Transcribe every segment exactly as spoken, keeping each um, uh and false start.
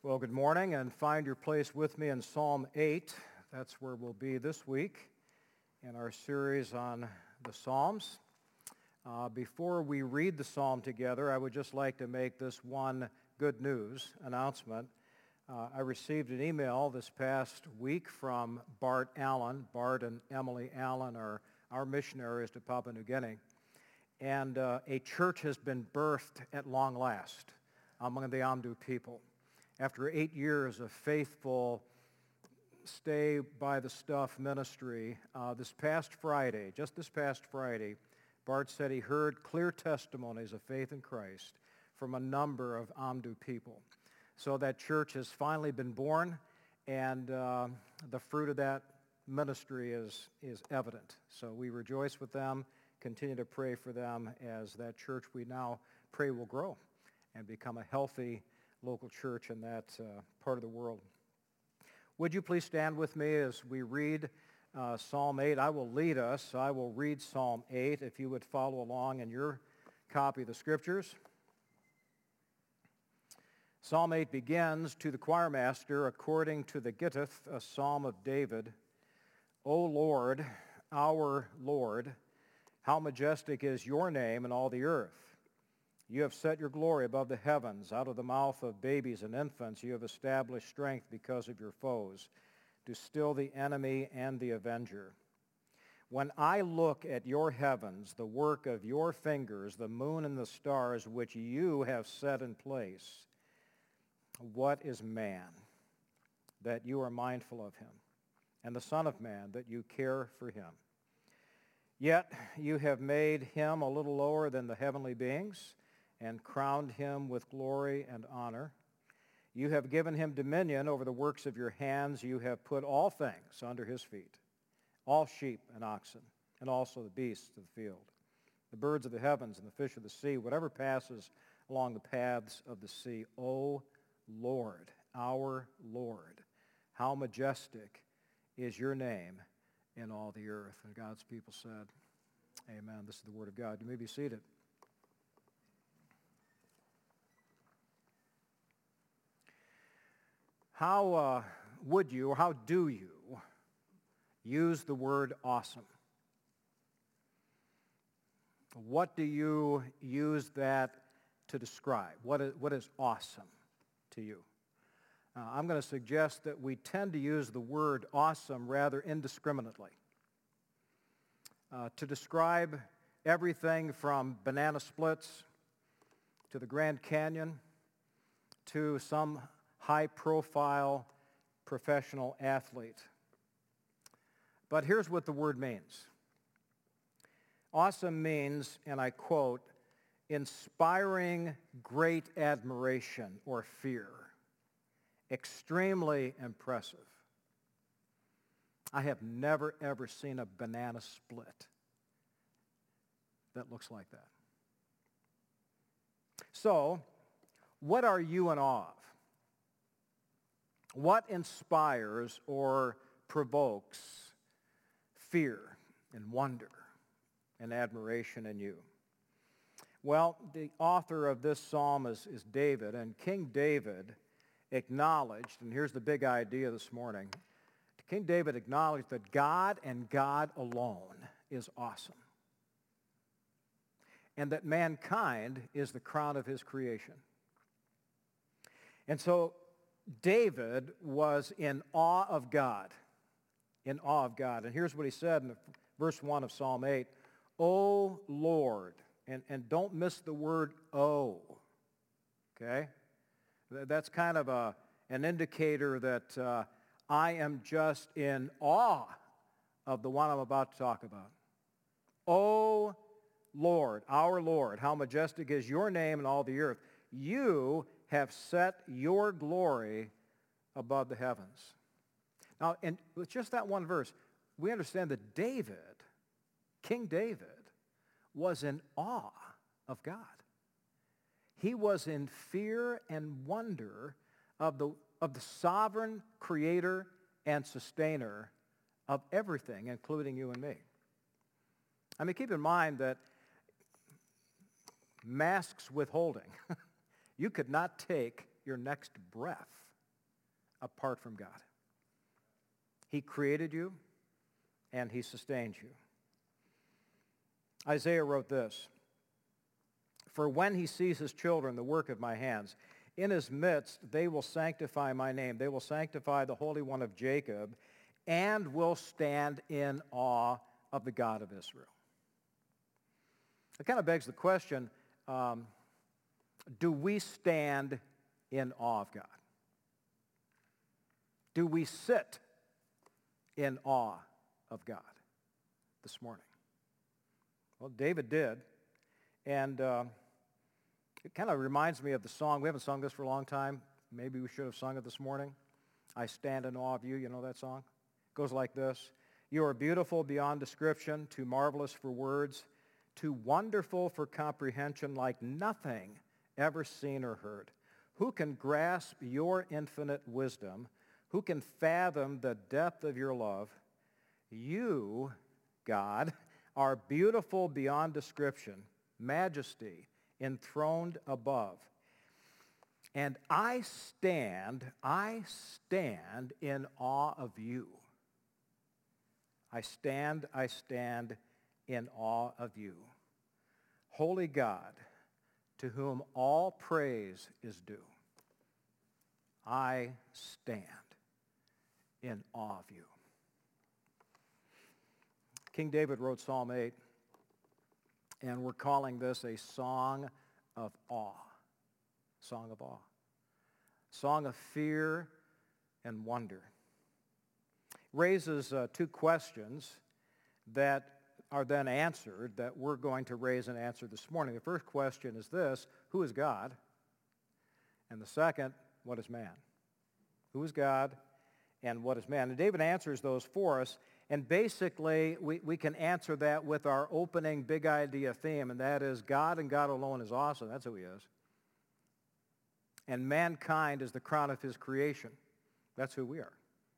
Well, good morning, and find your place with me in Psalm eight. That's where we'll be this week in our series on the Psalms. Uh, before we read the Psalm together, I would just like to make this one good news announcement. Uh, I received an email this past week from Bart Allen. Bart and Emily Allen are our missionaries to Papua New Guinea. And uh, a church has been birthed at long last among the Amdu people. After eight years of faithful stay by the stuff ministry, uh, this past Friday, just this past Friday, Bart said he heard clear testimonies of faith in Christ from a number of Amdu people. So that church has finally been born, and uh, the fruit of that ministry is, is evident. So we rejoice with them, continue to pray for them as that church we now pray will grow and become a healthy local church in that uh, part of the world. Would you please stand with me as we read uh, Psalm eight? I will lead us. I will read Psalm eight, if you would follow along in your copy of the Scriptures. Psalm eight begins, "To the choir master, according to the Gittith, a psalm of David. O Lord, our Lord, how majestic is your name in all the earth. You have set your glory above the heavens. Out of the mouth of babies and infants you have established strength because of your foes, to still the enemy and the avenger. When I look at your heavens, the work of your fingers, the moon and the stars which you have set in place, what is man, that you are mindful of him, and the Son of Man, that you care for him? Yet you have made him a little lower than the heavenly beings, and crowned him with glory and honor. You have given him dominion over the works of your hands. You have put all things under his feet, all sheep and oxen, and also the beasts of the field, the birds of the heavens and the fish of the sea, whatever passes along the paths of the sea. O Lord, our Lord, how majestic is your name in all the earth." And God's people said, amen. This is the word of God. You may be seated. How uh, would you, or how do you, use the word awesome? What do you use that to describe? What is, what is awesome to you? Uh, I'm going to suggest that we tend to use the word awesome rather indiscriminately uh, to describe everything from banana splits to the Grand Canyon to some high-profile professional athlete. But here's what the word means. Awesome means, and I quote, inspiring great admiration or fear, extremely impressive. I have never, ever seen a banana split that looks like that. So, what are you in awe of? What inspires or provokes fear and wonder and admiration in you? Well, the author of this psalm is, is David, and King David acknowledged, and here's the big idea this morning, King David acknowledged that God and God alone is awesome, and that mankind is the crown of his creation. And so David was in awe of God, in awe of God. And here's what he said in verse one of Psalm eight, O Lord, and, and don't miss the word O, okay? That's kind of a, an indicator that uh, I am just in awe of the one I'm about to talk about. O Lord, our Lord, how majestic is your name in all the earth. You have set your glory above the heavens. Now, and with just that one verse, we understand that David, King David, was in awe of God. He was in fear and wonder of the, of the sovereign creator and sustainer of everything, including you and me. I mean, keep in mind that masks withholding, you could not take your next breath apart from God. He created you, and he sustains you. Isaiah wrote this, "For when he sees his children, the work of my hands, in his midst they will sanctify my name. They will sanctify the Holy One of Jacob, and will stand in awe of the God of Israel." It kind of begs the question, um, do we stand in awe of God? Do we sit in awe of God this morning? Well, David did, and uh, it kind of reminds me of the song. We haven't sung this for a long time. Maybe we should have sung it this morning. "I stand in awe of you." You know that song? It goes like this. "You are beautiful beyond description, too marvelous for words, too wonderful for comprehension, like nothing ever seen or heard. Who can grasp your infinite wisdom? Who can fathom the depth of your love? You, God, are beautiful beyond description, majesty enthroned above. And I stand, I stand in awe of you. I stand, I stand in awe of you. Holy God, to whom all praise is due, I stand in awe of you." King David wrote Psalm eight, and we're calling this a song of awe. Song of awe. Song of fear and wonder. Raises uh, two questions that are then answered that we're going to raise and answer this morning. The first question is this: who is God? And the second, what is man? Who is God and what is man? And David answers those for us. And basically, we, we can answer that with our opening big idea theme, and that is God and God alone is awesome. That's who he is. And mankind is the crown of his creation. That's who we are.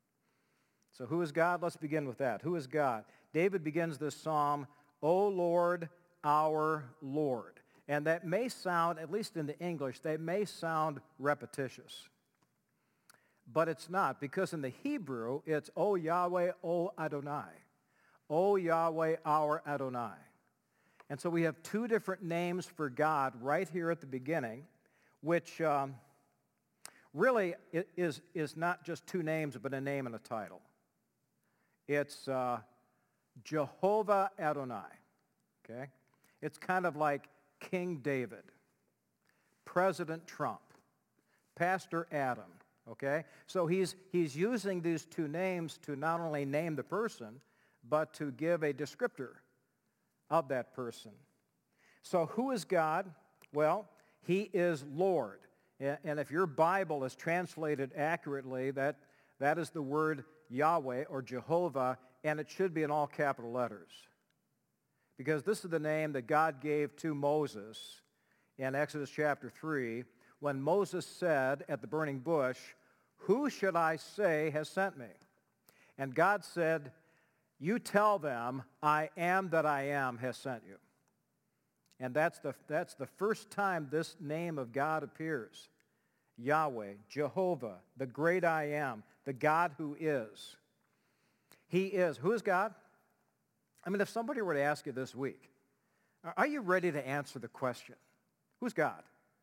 So who is God? Let's begin with that. Who is God? David begins this psalm, "O Lord, our Lord." And that may sound, at least in the English, that may sound repetitious. But it's not, because in the Hebrew, it's O Yahweh, O Adonai. O Yahweh, our Adonai. And so we have two different names for God right here at the beginning, which um, really is, is not just two names, but a name and a title. It's uh, Jehovah Adonai, okay? It's kind of like King David, President Trump, Pastor Adam, okay? So he's, he's using these two names to not only name the person, but to give a descriptor of that person. So who is God? Well, he is Lord. And if your Bible is translated accurately, that, that is the word Yahweh or Jehovah, and it should be in all capital letters. Because this is the name that God gave to Moses in Exodus chapter three, when Moses said at the burning bush, "Who should I say has sent me?" And God said, "You tell them, I am that I am has sent you." And that's the, that's the first time this name of God appears. Yahweh, Jehovah, the great I am, the God who is. He is. Who is God? I mean, if somebody were to ask you this week, are you ready to answer the question, who's God?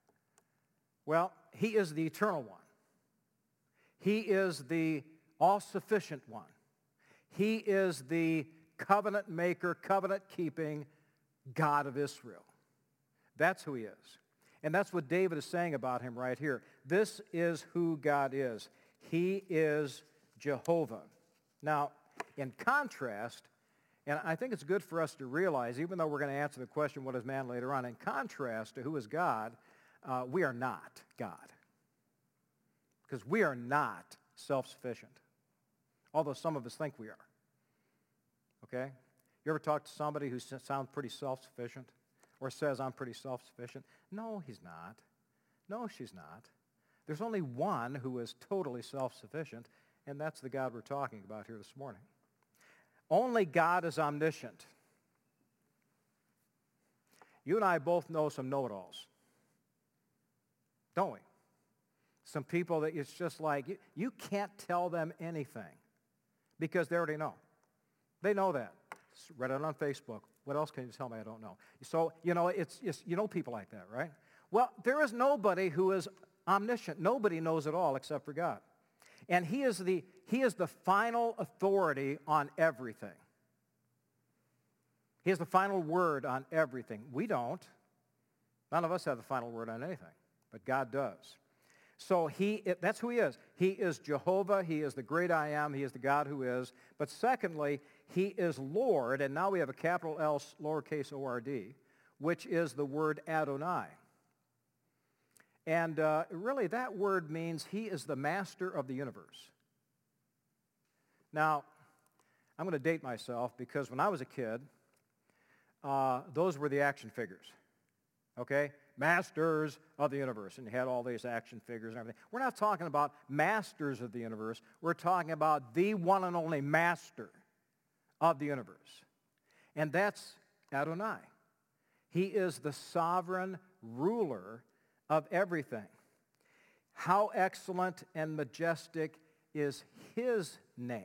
Well, he is the eternal one. He is the all-sufficient one. He is the covenant maker, covenant keeping God of Israel. That's who he is. And that's what David is saying about him right here. This is who God is. He is Jehovah. Now, in contrast, and I think it's good for us to realize, even though we're going to answer the question, what is man, later on, in contrast to who is God, uh, we are not God. Because we are not self-sufficient, although some of us think we are. Okay? You ever talk to somebody who sounds pretty self-sufficient or says, I'm pretty self-sufficient? No, he's not. No, she's not. There's only one who is totally self-sufficient, and that's the God we're talking about here this morning. Only God is omniscient. You and I both know some know-it-alls, don't we? Some people that it's just like, you, you can't tell them anything because they already know. They know that. Just read it on Facebook. What else can you tell me I don't know? So, you know, it's, it's you know people like that, right? Well, there is nobody who is omniscient. Nobody knows it all except for God. And he is the, he is the final authority on everything. He has the final word on everything. We don't. None of us have the final word on anything, but God does. So he, that's who he is. He is Jehovah. He is the great I am. He is the God who is. But secondly, he is Lord, and now we have a capital L, lowercase O R D, which is the word Adonai. And uh, really that word means he is the master of the universe. Now, I'm going to date myself because when I was a kid, uh, those were the action figures, okay? Masters of the universe, and you had all these action figures and everything. We're not talking about masters of the universe. We're talking about the one and only master of the universe. And that's Adonai. He is the sovereign ruler of everything. How excellent and majestic is his name.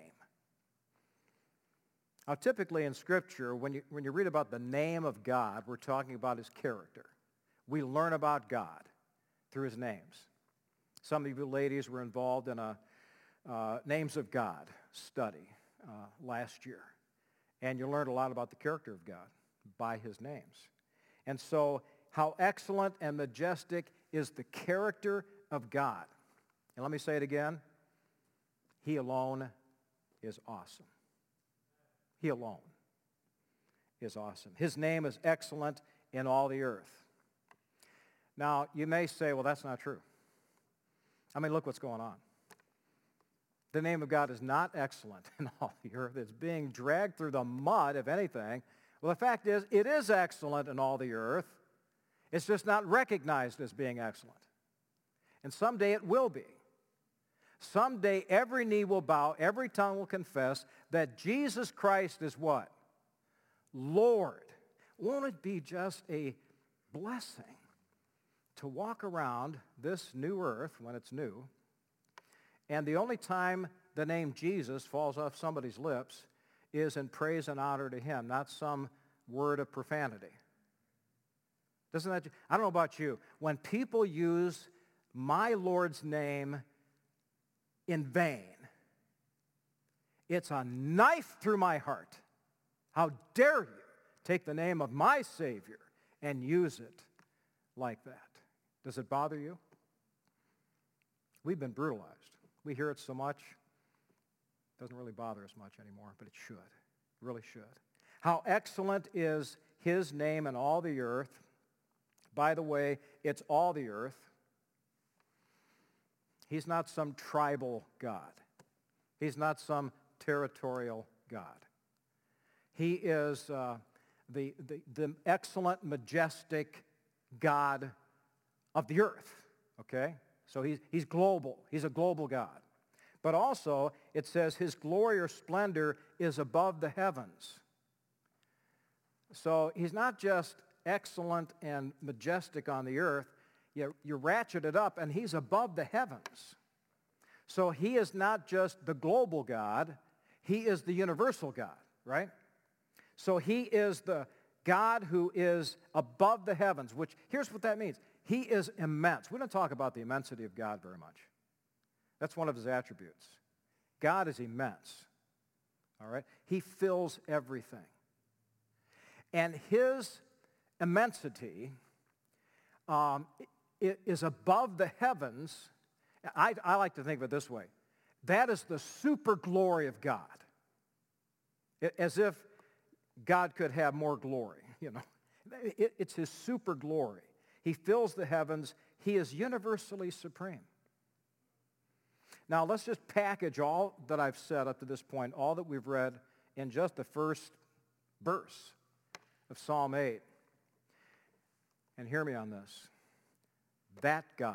Now, typically in Scripture, when you, when you read about the name of God, we're talking about his character. We learn about God through his names. Some of you ladies were involved in a uh, Names of God study uh, last year. And you learned a lot about the character of God by his names. And so how excellent and majestic is the character of God. And let me say it again. He alone is awesome. He alone is awesome. His name is excellent in all the earth. Now, you may say, well, that's not true. I mean, look what's going on. The name of God is not excellent in all the earth. It's being dragged through the mud, if anything. Well, the fact is, it is excellent in all the earth. It's just not recognized as being excellent. And someday it will be. Someday every knee will bow, every tongue will confess that Jesus Christ is what? Lord. Won't it be just a blessing to walk around this new earth when it's new, and the only time the name Jesus falls off somebody's lips is in praise and honor to him, not some word of profanity. Doesn't that, I don't know about you, when people use my Lord's name in vain, it's a knife through my heart. How dare you take the name of my Savior and use it like that? Does it bother you? We've been brutalized. We hear it so much. It doesn't really bother us much anymore, but it should. It really should. How excellent is his name in all the earth. By the way, it's all the earth. He's not some tribal God. He's not some territorial God. He is uh, the, the, the excellent, majestic God of the earth, okay? So he's, he's global. He's a global God. But also, it says his glory or splendor is above the heavens. So he's not just excellent and majestic on the earth. You, you ratchet it up, and he's above the heavens. So he is not just the global God. He is the universal God, right? So he is the God who is above the heavens, which, here's what that means. He is immense. We don't talk about the immensity of God very much. That's one of his attributes. God is immense, all right? He fills everything. And his immensity um, is above the heavens. I, I like to think of it this way. That is the super glory of God. As if God could have more glory, you know. It, it's his super glory. He fills the heavens. He is universally supreme. Now, let's just package all that I've said up to this point, all that we've read, in just the first verse of Psalm eight. And hear me on this. That God,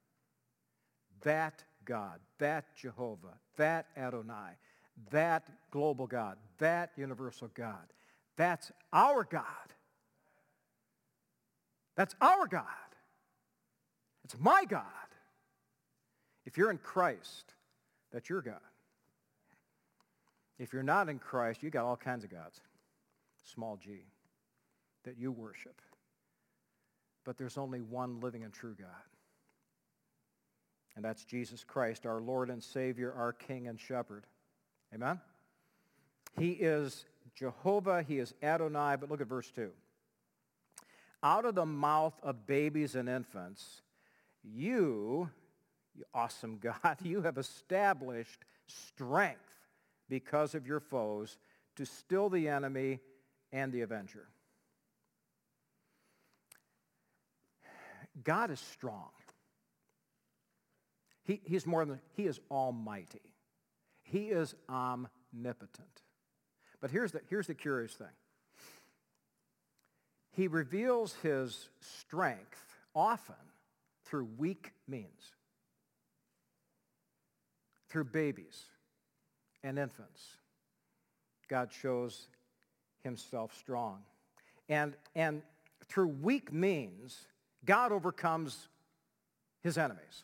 that God, that Jehovah, that Adonai, that global God, that universal God, that's our God. That's our God. It's my God. If you're in Christ, that's your God. If you're not in Christ, you got all kinds of gods, small g, that you worship. But there's only one living and true God. And that's Jesus Christ, our Lord and Savior, our King and Shepherd. Amen? He is Jehovah, he is Adonai, but look at verse two. Out of the mouth of babies and infants, you, you awesome God, you have established strength because of your foes to still the enemy and the avenger. God is strong. He, he's more than, he is almighty. He is omnipotent. But here's the, here's the curious thing. He reveals his strength often through weak means, through babies and infants. God shows himself strong. And, and through weak means, God overcomes his enemies.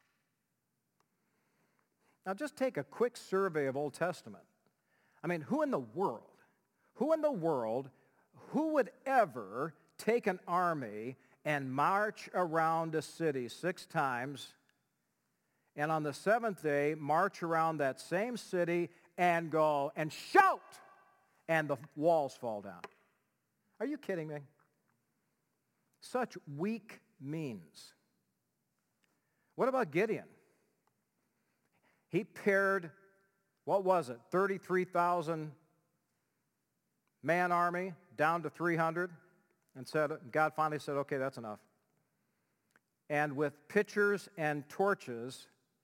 Now just take a quick survey of Old Testament. I mean, who in the world, who in the world, who would ever take an army and march around a city six times and on the seventh day march around that same city and go and shout and the walls fall down? Are you kidding me? Such weak means. What about Gideon? He paired, what was it, thirty-three thousand man army down to three hundred and said, God finally said, okay, that's enough. And with pitchers and torches,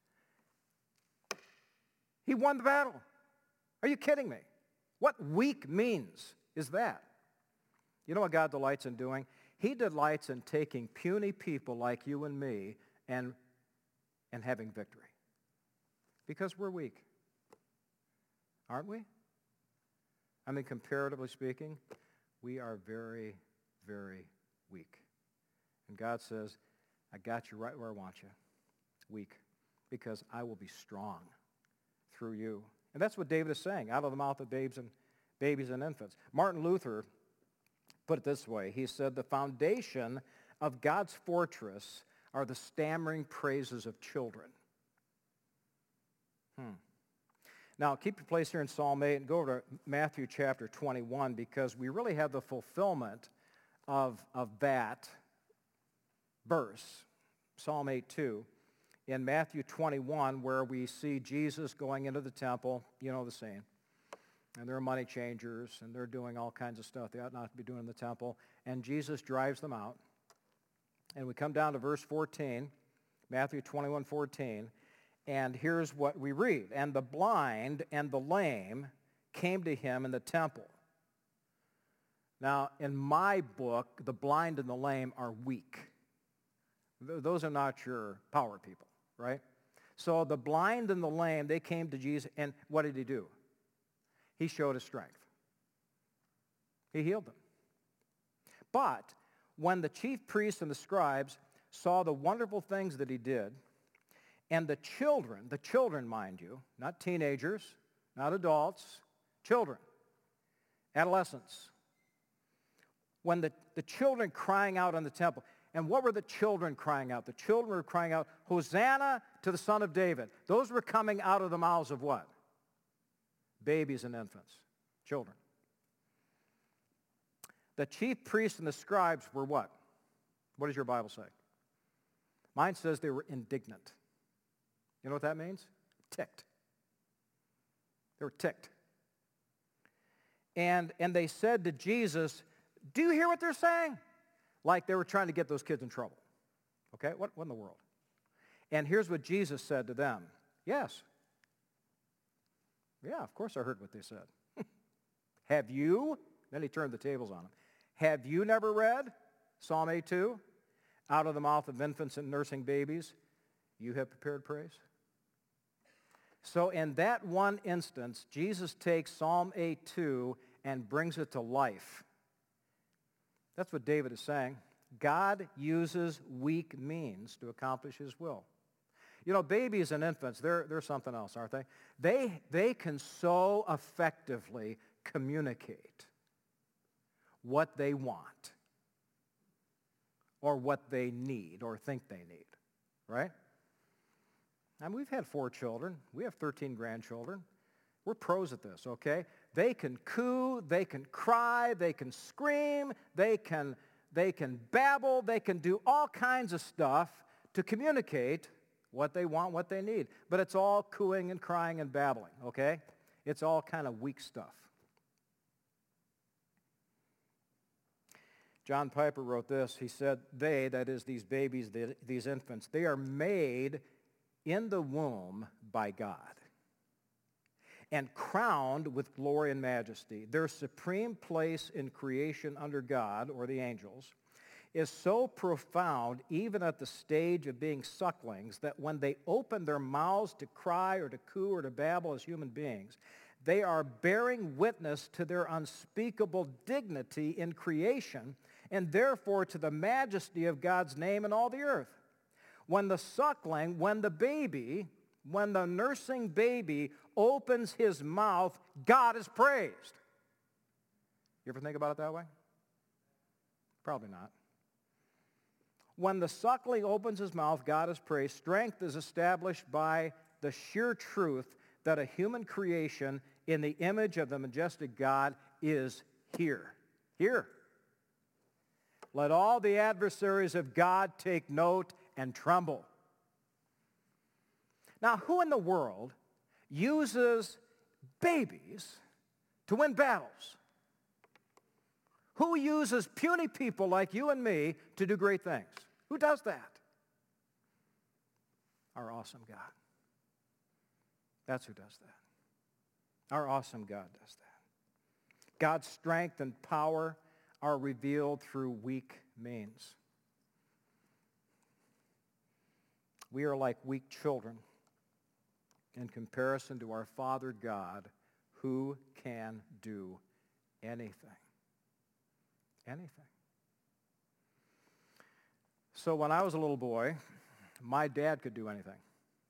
he won the battle. Are you kidding me? What weak means is that? You know what God delights in doing? He delights in taking puny people like you and me and, and having victory. Because we're weak. Aren't we? I mean, comparatively speaking, we are very, very weak. And God says, I got you right where I want you. Weak. Because I will be strong through you. And that's what David is saying, out of the mouth of babes and babies and infants. Martin Luther put it this way. He said, the foundation of God's fortress are the stammering praises of children. Hmm. Now, keep your place here in Psalm eight and go over to Matthew chapter twenty-one because we really have the fulfillment of, of that verse, Psalm eight two, in Matthew twenty-one where we see Jesus going into the temple, you know the scene. And there are money changers, and they're doing all kinds of stuff they ought not to be doing in the temple. And Jesus drives them out. And we come down to verse fourteen, Matthew twenty-one fourteen. And here's what we read. And the blind and the lame came to him in the temple. Now, in my book, the blind and the lame are weak. Those are not your power people, right? So the blind and the lame, they came to Jesus, and what did he do? He showed his strength. He healed them. But when the chief priests and the scribes saw the wonderful things that he did, and the children, the children, mind you, not teenagers, not adults, children, adolescents, when the, the children crying out in the temple, and what were the children crying out? The children were crying out, Hosanna to the Son of David. Those were coming out of the mouths of what? Babies and infants, children. The chief priests and the scribes were what? What does your Bible say? Mine says they were indignant. You know what that means? Ticked. They were ticked. And, and they said to Jesus, do you hear what they're saying? Like they were trying to get those kids in trouble. Okay, what, what in the world? And here's what Jesus said to them. Yes. Yeah, of course I heard what they said. Have you? Then he turned the tables on them. Have you never read Psalm eight two? Out of the mouth of infants and nursing babies, you have prepared praise. So in that one instance, Jesus takes Psalm eight two and brings it to life. That's what David is saying. God uses weak means to accomplish his will. You know, babies and infants, they're, they're something else, aren't they? They, they can so effectively communicate what they want or what they need or think they need, right? I mean, we've had four children. We have thirteen grandchildren. We're pros at this, okay? They can coo, they can cry, they can scream, they can, they can babble, they can do all kinds of stuff to communicate what they want, what they need. But it's all cooing and crying and babbling, okay? It's all kind of weak stuff. John Piper wrote this. He said, they, that is these babies, these infants, they are made in the womb by God and crowned with glory and majesty. Their supreme place in creation under God, or the angels, is so profound, even at the stage of being sucklings, that when they open their mouths to cry or to coo or to babble as human beings, they are bearing witness to their unspeakable dignity in creation and therefore to the majesty of God's name in all the earth. When the suckling, when the baby, when the nursing baby opens his mouth, God is praised. You ever think about it that way? Probably not. When the suckling opens his mouth, God is praised. Strength is established by the sheer truth that a human creation in the image of the majestic God is here. Here. Let all the adversaries of God take note and tremble. Now, who in the world uses babies to win battles? Who uses puny people like you and me to do great things? Who does that? Our awesome God. That's who does that. Our awesome God does that. God's strength and power are revealed through weak means. We are like weak children in comparison to our Father God, who can do anything. Anything. So when I was a little boy, my dad could do anything.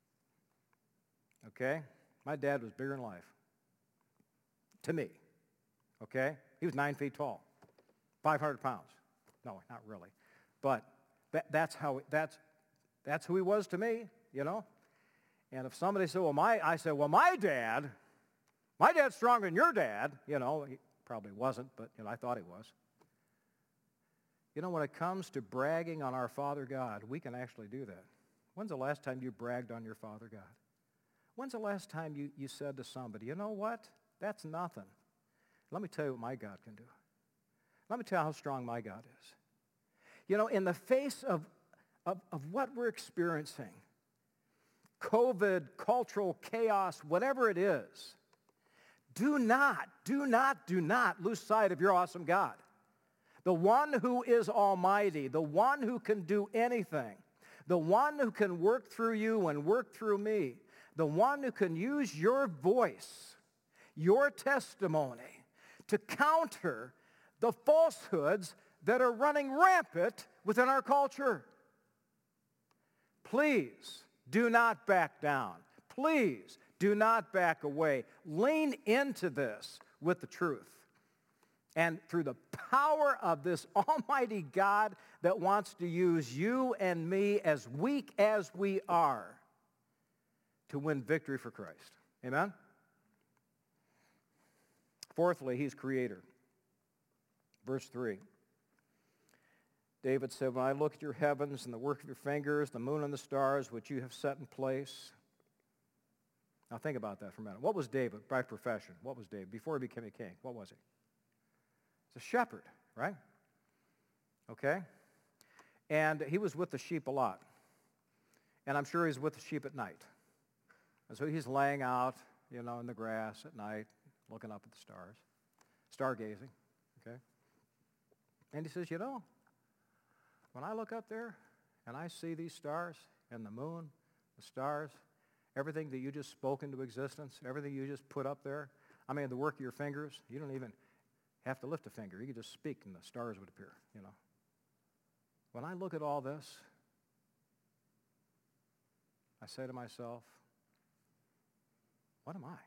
Okay? My dad was bigger than life. To me. Okay? He was nine feet tall. five hundred pounds. No, not really. But that, that's how, that's, that's who he was to me, you know? And if somebody said, well, my, I said, well, my dad, my dad's stronger than your dad. You know, he probably wasn't, but you know, I thought he was. You know, when it comes to bragging on our Father God, we can actually do that. When's the last time you bragged on your Father God? When's the last time you, you said to somebody, you know what? That's nothing. Let me tell you what my God can do. Let me tell you how strong my God is. You know, in the face of, of, of what we're experiencing, COVID, cultural chaos, whatever it is, do not, do not, do not lose sight of your awesome God. The one who is almighty, the one who can do anything, the one who can work through you and work through me, the one who can use your voice, your testimony, to counter the falsehoods that are running rampant within our culture. Please do not back down. Please do not back away. Lean into this with the truth. And through the power of this almighty God that wants to use you and me, as weak as we are, to win victory for Christ. Amen? Fourthly, he's creator. Verse three. David said, when I look at your heavens and the work of your fingers, the moon and the stars, which you have set in place. Now think about that for a minute. What was David by profession? What was David? Before he became a king, what was he? He's a shepherd, right? Okay? And he was with the sheep a lot. And I'm sure he's with the sheep at night. And so he's laying out, you know, in the grass at night, looking up at the stars, stargazing, okay? And he says, you know, when I look up there and I see these stars and the moon, the stars, everything that you just spoke into existence, everything you just put up there, I mean, the work of your fingers, you don't even have to lift a finger. You could just speak and the stars would appear, you know. When I look at all this, I I say to myself, what am I?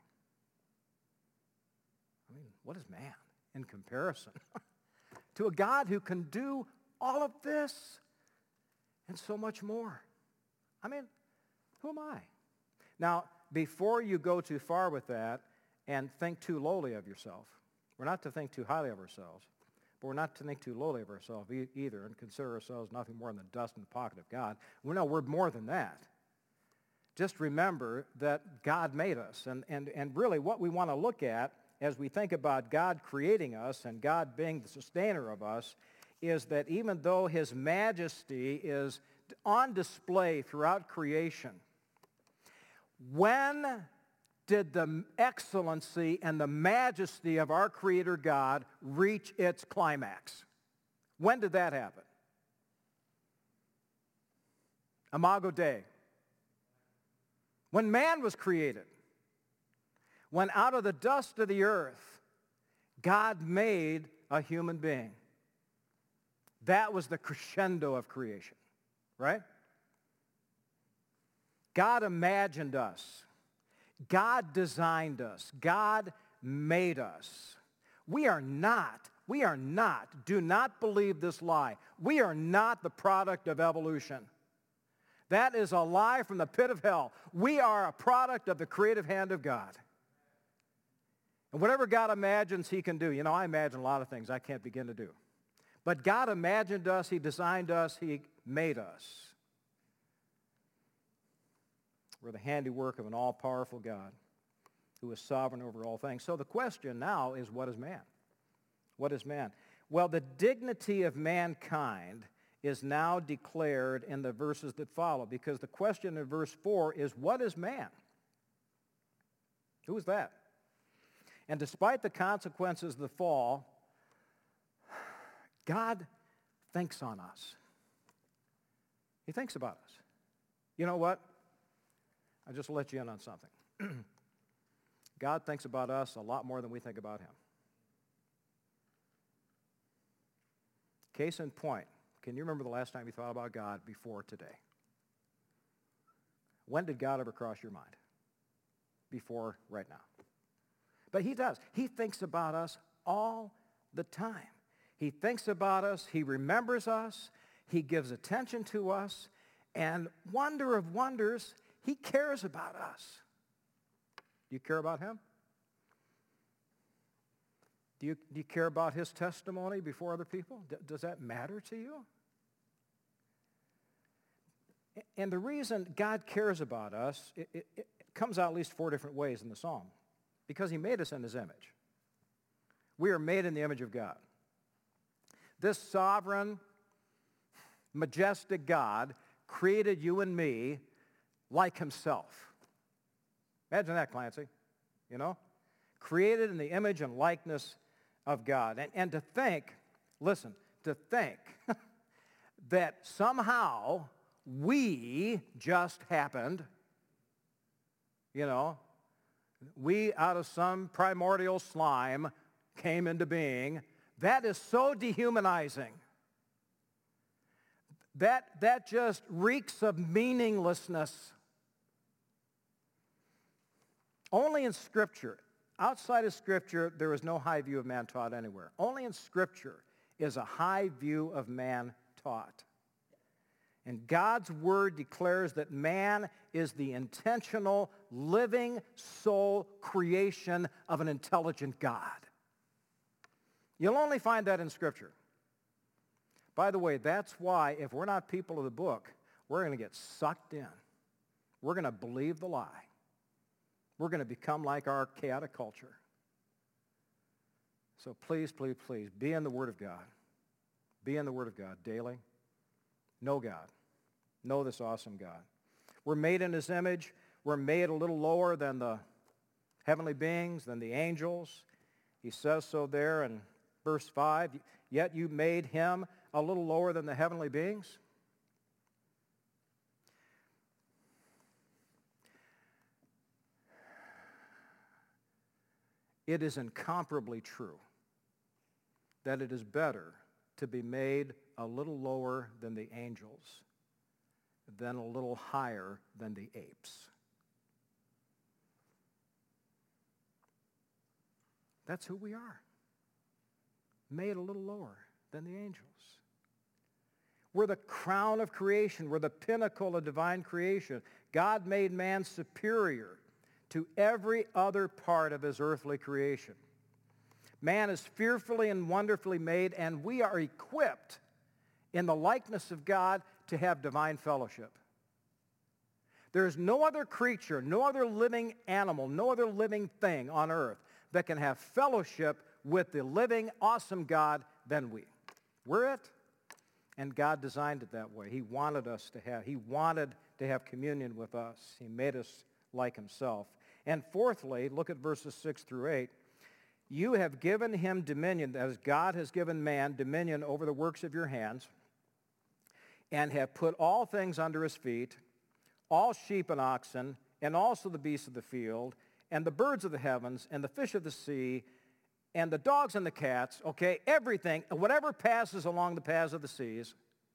I mean, what is man in comparison to a God who can do all of this and so much more? I mean, who am I? Now, before you go too far with that and think too lowly of yourself, we're not to think too highly of ourselves, but we're not to think too lowly of ourselves e- either and consider ourselves nothing more than the dust in the pocket of God. We know we're more than that. Just remember that God made us, and, and, and really what we want to look at as we think about God creating us and God being the sustainer of us is that even though his majesty is on display throughout creation, when did the excellency and the majesty of our Creator God reach its climax? When did that happen? Imago Dei. When man was created, when out of the dust of the earth, God made a human being. That was the crescendo of creation, right? God imagined us. God designed us. God made us. We are not, we are not, do not believe this lie. We are not the product of evolution. That is a lie from the pit of hell. We are a product of the creative hand of God. And whatever God imagines he can do, you know, I imagine a lot of things I can't begin to do. But God imagined us, he designed us, he made us. We're the handiwork of an all-powerful God who is sovereign over all things. So the question now is, what is man? What is man? Well, the dignity of mankind is now declared in the verses that follow, because the question in verse four is, what is man? Who is that? And despite the consequences of the fall, God thinks on us. He thinks about us. You know what? I'll just let you in on something. God thinks about us a lot more than we think about him. Case in point, can you remember the last time you thought about God before today? When did God ever cross your mind? Before right now. But he does. He thinks about us all the time. He thinks about us. He remembers us. He gives attention to us. And wonder of wonders, he cares about us. Do you care about him? Do you, do you care about his testimony before other people? D- does that matter to you? And the reason God cares about us, it, it, it comes out at least four different ways in the psalm. Because he made us in his image. We are made in the image of God. This sovereign, majestic God created you and me like himself. Imagine that, Clancy. You know? Created in the image and likeness of God. And, and to think, listen, to think that somehow we just happened, you know, we out of some primordial slime came into being, that is so dehumanizing. That, that just reeks of meaninglessness. Only in Scripture, outside of Scripture, there is no high view of man taught anywhere. Only in Scripture is a high view of man taught. And God's word declares that man is the intentional, living soul creation of an intelligent God. You'll only find that in Scripture. By the way, that's why if we're not people of the book, we're going to get sucked in. We're going to believe the lie. We're going to become like our chaotic culture. So please, please, please, be in the Word of God. Be in the Word of God daily. Know God. Know this awesome God. We're made in his image. We're made a little lower than the heavenly beings, than the angels. He says so there in verse five. Yet you made him a little lower than the heavenly beings. It is incomparably true that it is better to be made a little lower than the angels then a little higher than the apes. That's who we are. Made a little lower than the angels. We're the crown of creation. We're the pinnacle of divine creation. God made man superior to every other part of his earthly creation. Man is fearfully and wonderfully made, and we are equipped in the likeness of God to have divine fellowship. There is no other creature, no other living animal, no other living thing on earth that can have fellowship with the living, awesome God than we. We're it. And God designed it that way. He wanted us to have, he wanted to have communion with us. He made us like himself. And fourthly, look at verses six through eight. You have given him dominion, as God has given man dominion over the works of your hands, and have put all things under his feet, all sheep and oxen, and also the beasts of the field, and the birds of the heavens, and the fish of the sea, and the dogs and the cats, okay, everything, whatever passes along the paths of the seas.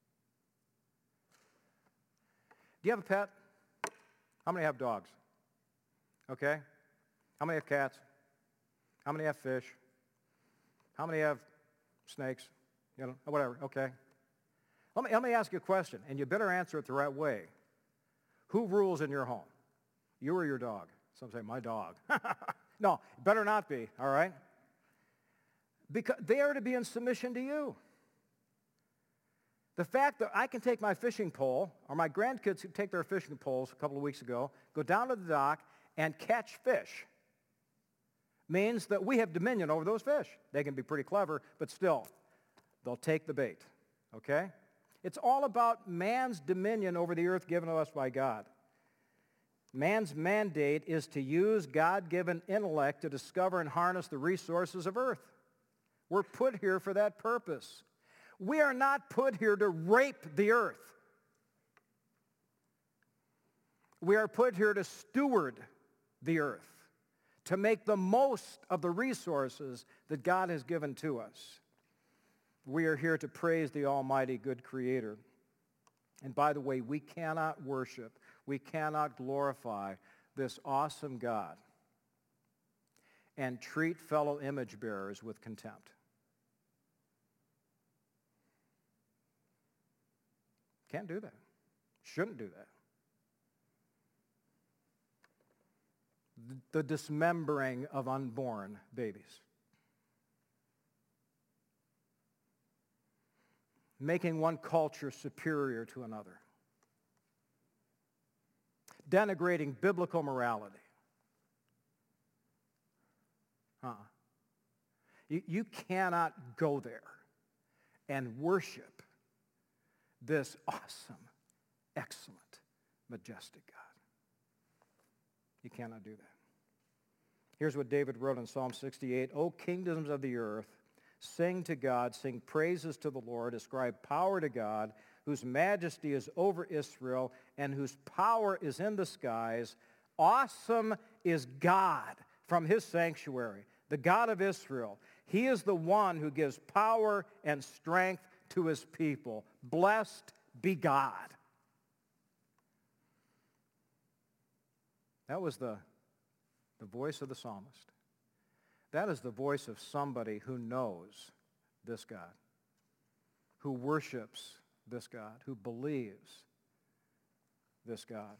Do you have a pet? How many have dogs? Okay. How many have cats? How many have fish? How many have snakes? You know, whatever, okay. Let me, let me ask you a question, and you better answer it the right way. Who rules in your home? You or your dog? Some say, my dog. No, it better not be, all right? Because they are to be in submission to you. The fact that I can take my fishing pole, or my grandkids who take their fishing poles a couple of weeks ago, go down to the dock and catch fish, means that we have dominion over those fish. They can be pretty clever, but still, they'll take the bait, okay? It's all about man's dominion over the earth given to us by God. Man's mandate is to use God-given intellect to discover and harness the resources of earth. We're put here for that purpose. We are not put here to rape the earth. We are put here to steward the earth, to make the most of the resources that God has given to us. We are here to praise the almighty good creator. And by the way, we cannot worship, we cannot glorify this awesome God and treat fellow image bearers with contempt. Can't do that. Shouldn't do that. The dismembering of unborn babies. Making one culture superior to another. Denigrating biblical morality. Uh-uh. You, you cannot go there and worship this awesome, excellent, majestic God. You cannot do that. Here's what David wrote in Psalm sixty-eight. O kingdoms of the earth, sing to God, sing praises to the Lord, ascribe power to God, whose majesty is over Israel and whose power is in the skies. Awesome is God from his sanctuary, the God of Israel. He is the one who gives power and strength to his people. Blessed be God. That was the, the voice of the psalmist. That is the voice of somebody who knows this God, who worships this God, who believes this God.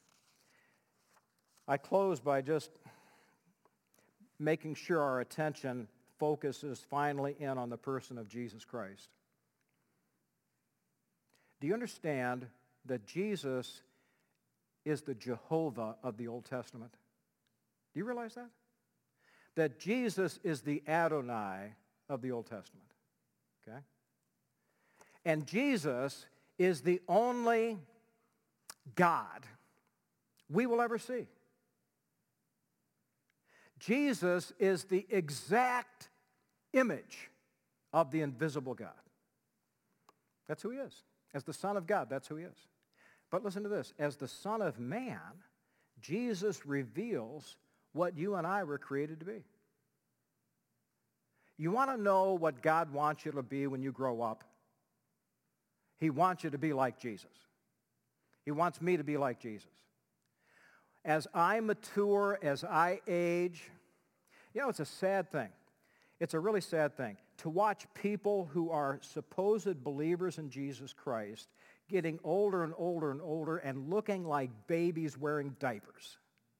I close by just making sure our attention focuses finally in on the person of Jesus Christ. Do you understand that Jesus is the Jehovah of the Old Testament? Do you realize that? That Jesus is the Adonai of the Old Testament. Okay? And Jesus is the only God we will ever see. Jesus is the exact image of the invisible God. That's who he is. As the Son of God, that's who he is. But listen to this. As the Son of Man, Jesus reveals what you and I were created to be. You want to know what God wants you to be when you grow up? He wants you to be like Jesus. He wants me to be like Jesus. As I mature, as I age, you know, it's a sad thing. It's a really sad thing to watch people who are supposed believers in Jesus Christ getting older and older and older and looking like babies wearing diapers.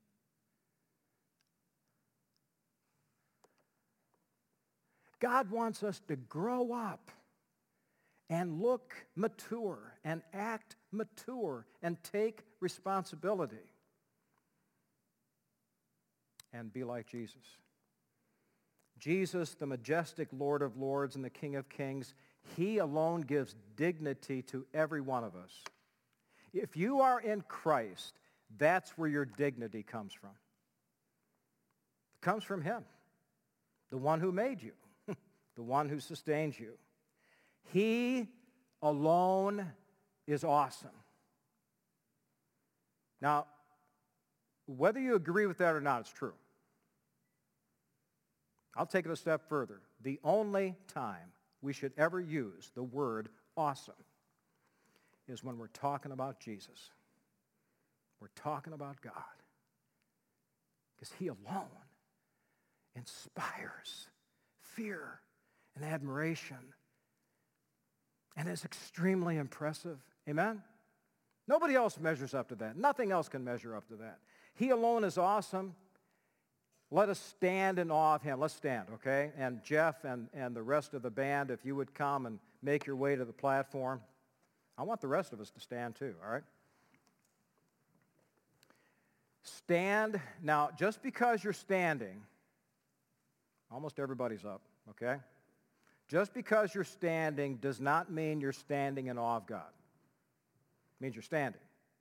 God wants us to grow up and look mature and act mature and take responsibility and be like Jesus. Jesus, the majestic Lord of lords and the King of kings, he alone gives dignity to every one of us. If you are in Christ, that's where your dignity comes from. It comes from him, the one who made you, the one who sustains you. He alone is awesome. Now, whether you agree with that or not, it's true. I'll take it a step further. The only time we should ever use the word awesome is when we're talking about Jesus. We're talking about God. Because he alone inspires fear and admiration and is extremely impressive. Amen? Nobody else measures up to that. Nothing else can measure up to that. He alone is awesome. Let us stand in awe of him. Let's stand, okay? And Jeff and, and the rest of the band, if you would come and make your way to the platform. I want the rest of us to stand too, all right? Stand. Now, just because you're standing, almost everybody's up, okay? Just because you're standing does not mean you're standing in awe of God. It means you're standing.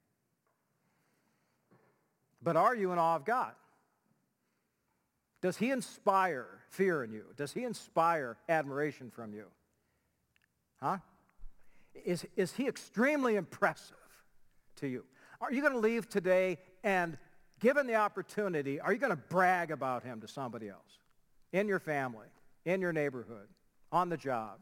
But are you in awe of God? Does he inspire fear in you? Does he inspire admiration from you? Huh? Is, is he extremely impressive to you? Are you going to leave today and, given the opportunity, are you going to brag about him to somebody else? In your family, in your neighborhood, on the job?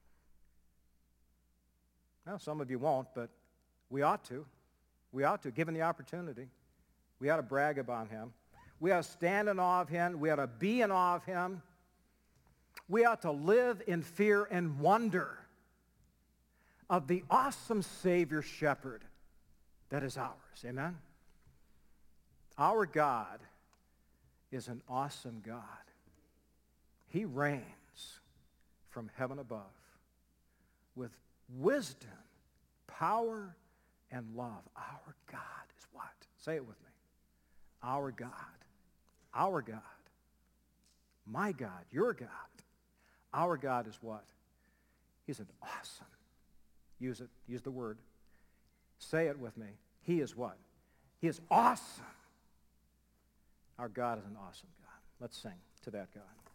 Well, some of you won't, but we ought to. We ought to, given the opportunity. We ought to brag about him. We ought to stand in awe of him. We ought to be in awe of him. We ought to live in fear and wonder of the awesome Savior Shepherd that is ours. Amen? Our God is an awesome God. He reigns from heaven above with wisdom, power, and love. Our God is what? Say it with me. Our God. Our God. My God. Your God. Our God is what? He's an awesome. Use it. Use the word. Say it with me. He is what? He is awesome. Our God is an awesome God. Let's sing to that God.